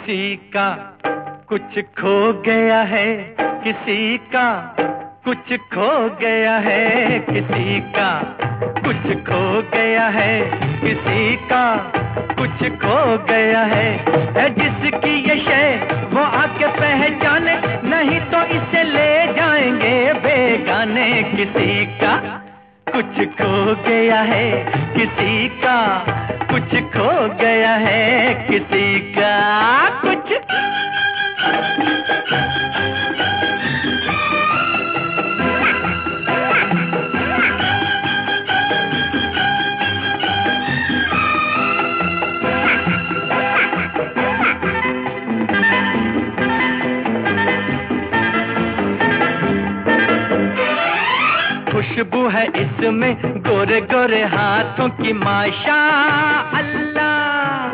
किसी का कुछ खो गया है, किसी का कुछ खो गया है, किसी का कुछ खो गया है, किसी का कुछ खो गया है जिसकी ये शय वो आके पहचाने, नहीं तो इसे ले जाएंगे बेगाने। किसी का कुछ खो गया है, किसी का कुछ खो गया है, किसी का कुछ। खुशबू है इसमें गोरे गोरे हाथों की माशा अल्लाह,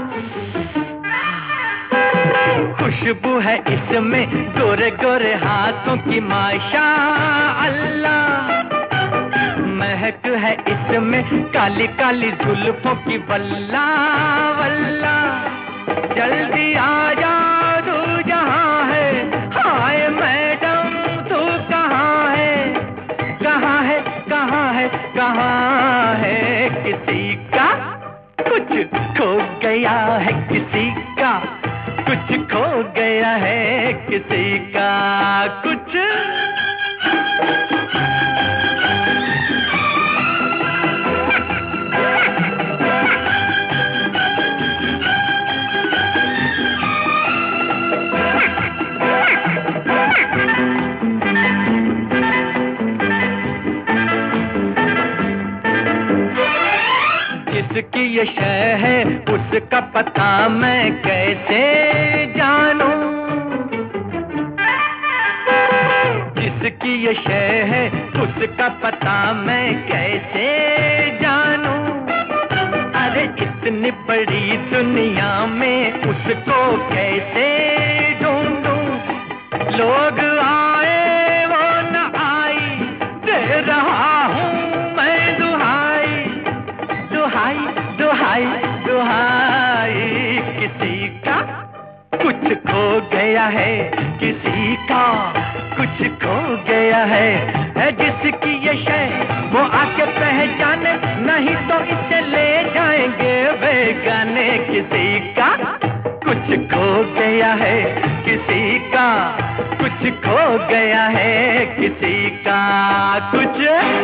खुशबू है इसमें गोरे गोरे हाथों की माशा अल्लाह, महक है इसमें काली काली जुल्फों की वल्ला वल्ला। जल्दी आ जा तू जहाँ है, हाय मैडम तू कहाँ है, कहाँ है कहाँ है कहाँ है। किसी का कुछ खो गया है, किसी का कुछ खो गया है, किसी का कुछ। जिसकी ये शय है उसका पता मैं कैसे जानूं, जिसकी ये शय है उसका पता मैं कैसे जानूं। अरे इतनी बड़ी दुनिया में उसको कैसे ढूंढूं। लोग आए वो न आई, दे रहा हूँ मैं दुहाई दुहाई दुहाई दुहाई। किसी का कुछ खो गया है, किसी का कुछ खो गया है जिसकी ये शय वो आके पहचाने, नहीं तो इसे ले जाएंगे बेगाने। किसी का कुछ खो गया है, किसी का कुछ खो गया है, किसी का कुछ।